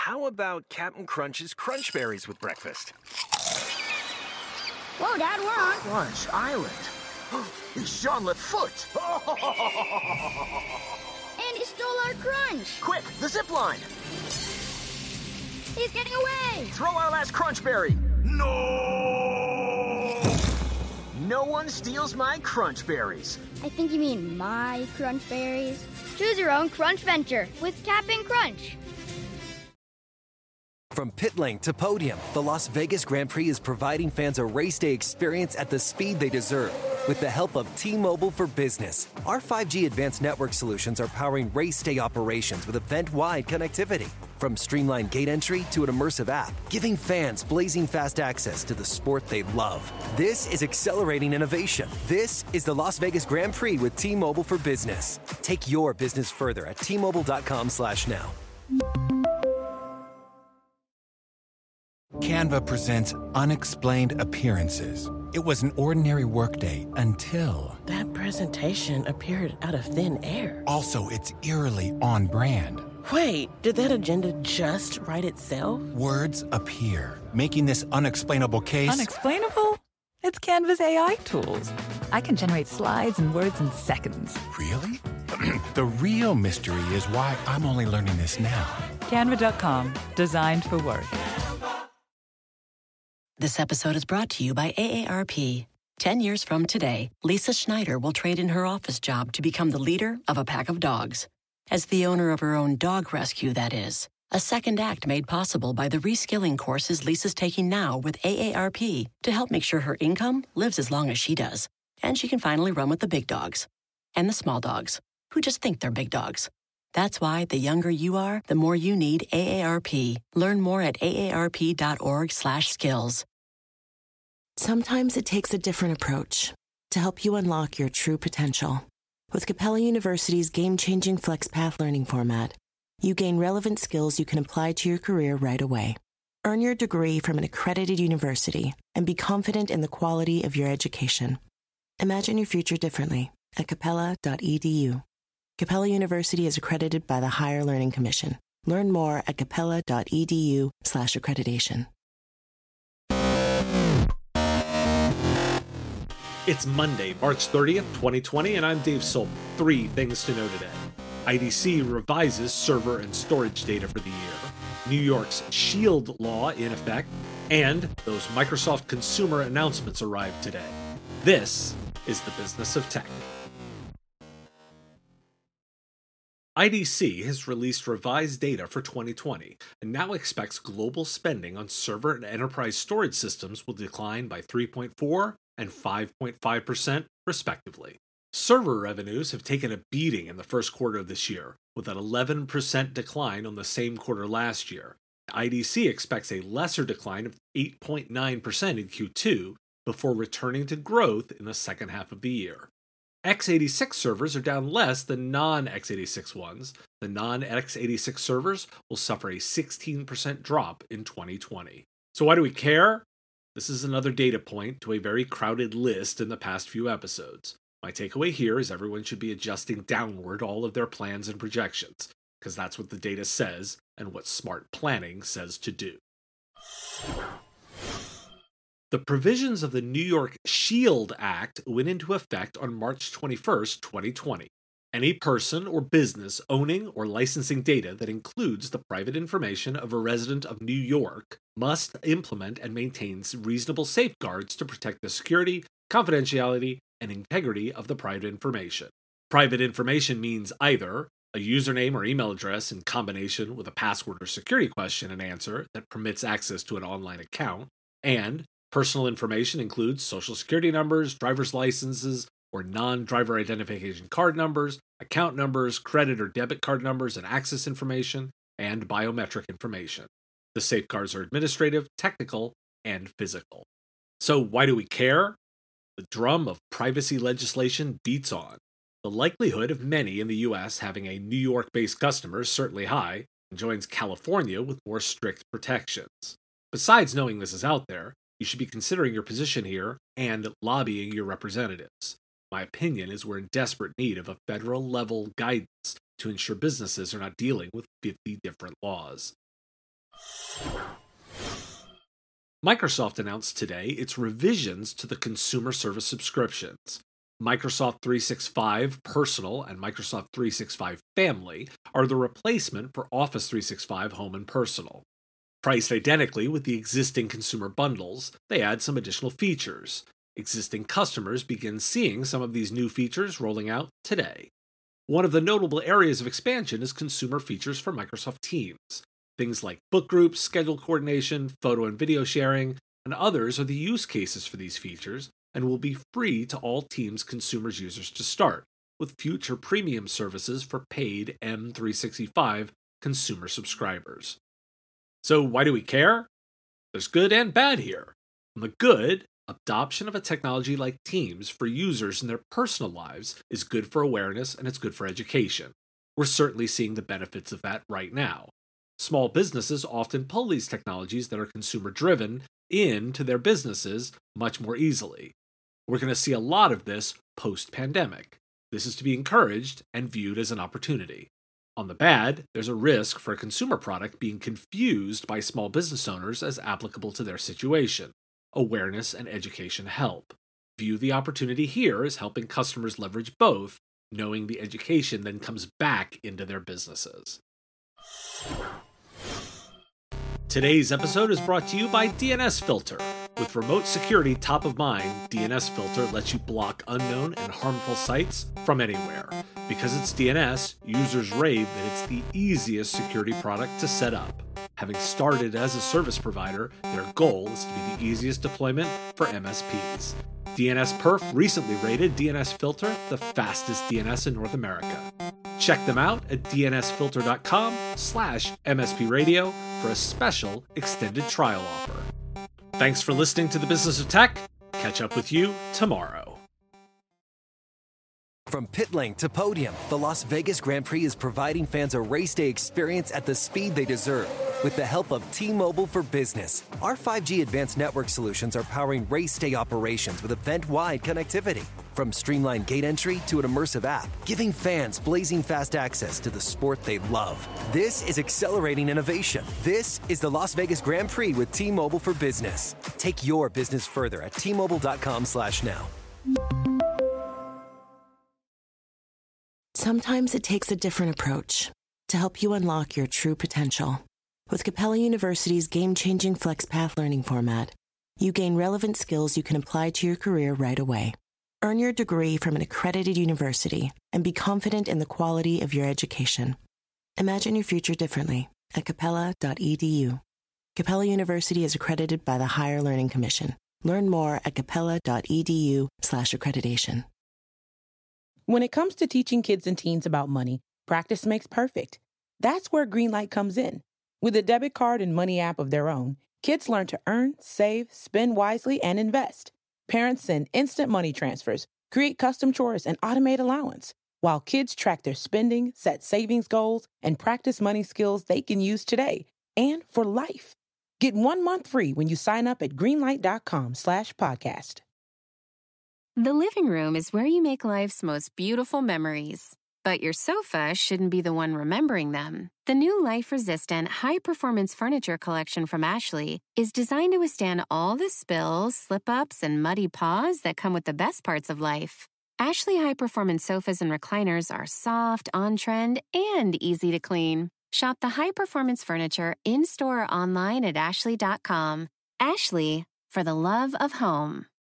How about Captain Crunch's Crunch Berries with breakfast? Whoa, Dad, we're on Crunch Island. It's Jean-Luc Foot. And he stole our crunch. Quick, the zip line. He's getting away. Throw our last Crunch Berry. No! No one steals my Crunch Berries. I think you mean my crunch berries. Choose your own crunch venture with Cap'n Crunch. From pit lane to podium, the Las Vegas Grand Prix is providing fans a race day experience at the speed they deserve. With the help of T-Mobile for Business, our 5G advanced network solutions are powering race day operations with event-wide connectivity. From streamlined gate entry to an immersive app, giving fans blazing fast access to the sport they love. This is accelerating innovation. This is the Las Vegas Grand Prix with T-Mobile for Business. Take your business further at T-Mobile.com/now. Canva presents Unexplained Appearances. It was an ordinary workday until... That presentation appeared out of thin air. Also, it's eerily on brand. Wait, did that agenda just write itself? Words appear, making this unexplainable case... Unexplainable? It's Canva's AI tools. I can generate slides and words in seconds. Really? The real mystery is why I'm only learning this now. Canva.com, designed for work. This episode is brought to you by AARP. 10 years from today, Lisa Schneider will trade in her office job to become the leader of a pack of dogs. As the owner of her own dog rescue, that is. A second act made possible by the reskilling courses Lisa's taking now with AARP to help make sure her income lives as long as she does. And she can finally run with the big dogs. And the small dogs, who just think they're big dogs. That's why the younger you are, the more you need AARP. Learn more at aarp.org/skills. Sometimes it takes a different approach to help you unlock your true potential. With Capella University's game-changing FlexPath learning format, you gain relevant skills you can apply to your career right away. Earn your degree from an accredited university and be confident in the quality of your education. Imagine your future differently at capella.edu. Capella University is accredited by the Higher Learning Commission. Learn more at capella.edu/accreditation. It's Monday, March 30th, 2020, and I'm Dave Solman. 3 things to know today. IDC revises server and storage data for the year. New York's SHIELD law in effect. And those Microsoft consumer announcements arrived today. This is the business of tech. IDC has released revised data for 2020 and now expects global spending on server and enterprise storage systems will decline by 3.4% and 5.5%, respectively. Server revenues have taken a beating in the first quarter of this year, with an 11% decline on the same quarter last year. IDC expects a lesser decline of 8.9% in Q2 before returning to growth in the second half of the year. x86 servers are down less than non-x86 ones. The non-x86 servers will suffer a 16% drop in 2020. So why do we care? This is another data point to a very crowded list in the past few episodes. My takeaway here is everyone should be adjusting downward all of their plans and projections, because that's what the data says and what smart planning says to do. The provisions of the New York SHIELD Act went into effect on March 21st, 2020. Any person or business owning or licensing data that includes the private information of a resident of New York must implement and maintain reasonable safeguards to protect the security, confidentiality, and integrity of the private information. Private information means either a username or email address in combination with a password or security question and answer that permits access to an online account, and personal information includes social security numbers, driver's licenses, or non-driver identification card numbers, account numbers, credit or debit card numbers, and access information, and biometric information. The safeguards are administrative, technical, and physical. So why do we care? The drum of privacy legislation beats on. The likelihood of many in the U.S. having a New York-based customer is certainly high, and joins California with more strict protections. Besides knowing this is out there, you should be considering your position here and lobbying your representatives. My opinion is we're in desperate need of a federal-level guidance to ensure businesses are not dealing with 50 different laws. Microsoft announced today its revisions to the consumer service subscriptions. Microsoft 365 Personal and Microsoft 365 Family are the replacement for Office 365 Home and Personal. Priced identically with the existing consumer bundles, they add some additional features. Existing customers begin seeing some of these new features rolling out today. One of the notable areas of expansion is consumer features for Microsoft Teams. Things like book groups, schedule coordination, photo and video sharing, and others are the use cases for these features and will be free to all Teams consumers users to start, with future premium services for paid M365 consumer subscribers. So why do we care? There's good and bad here. On the good, adoption of a technology like Teams for users in their personal lives is good for awareness and it's good for education. We're certainly seeing the benefits of that right now. Small businesses often pull these technologies that are consumer-driven into their businesses much more easily. We're going to see a lot of this post-pandemic. This is to be encouraged and viewed as an opportunity. On the bad, there's a risk for a consumer product being confused by small business owners as applicable to their situation. Awareness and education help. View the opportunity here as helping customers leverage both, knowing the education then comes back into their businesses. Today's episode is brought to you by DNS Filter. With remote security top of mind, DNS Filter lets you block unknown and harmful sites from anywhere. Because it's DNS, users rave that it's the easiest security product to set up. Having started as a service provider, their goal is to be the easiest deployment for MSPs. DNS Perf recently rated DNS Filter the fastest DNS in North America. Check them out at dnsfilter.com/MSP Radio for a special extended trial offer. Thanks for listening to The Business of Tech. Catch up with you tomorrow. From pit lane to podium, the Las Vegas Grand Prix is providing fans a race day experience at the speed they deserve. With the help of T-Mobile for Business, our 5G advanced network solutions are powering race day operations with event-wide connectivity. From streamlined gate entry to an immersive app, giving fans blazing fast access to the sport they love. This is accelerating innovation. This is the Las Vegas Grand Prix with T-Mobile for Business. Take your business further at T-Mobile.com/now. Sometimes it takes a different approach to help you unlock your true potential. With Capella University's game-changing FlexPath learning format, you gain relevant skills you can apply to your career right away. Earn your degree from an accredited university and be confident in the quality of your education. Imagine your future differently at capella.edu. Capella University is accredited by the Higher Learning Commission. Learn more at capella.edu/accreditation. When it comes to teaching kids and teens about money, practice makes perfect. That's where Greenlight comes in. With a debit card and money app of their own, kids learn to earn, save, spend wisely, and invest. Parents send instant money transfers, create custom chores, and automate allowance, while kids track their spending, set savings goals, and practice money skills they can use today and for life. Get 1 month free when you sign up at greenlight.com/podcast. The living room is where you make life's most beautiful memories. But your sofa shouldn't be the one remembering them. The new life-resistant, high-performance furniture collection from Ashley is designed to withstand all the spills, slip-ups, and muddy paws that come with the best parts of life. Ashley high-performance sofas and recliners are soft, on-trend, and easy to clean. Shop the high-performance furniture in-store or online at ashley.com. Ashley, for the love of home.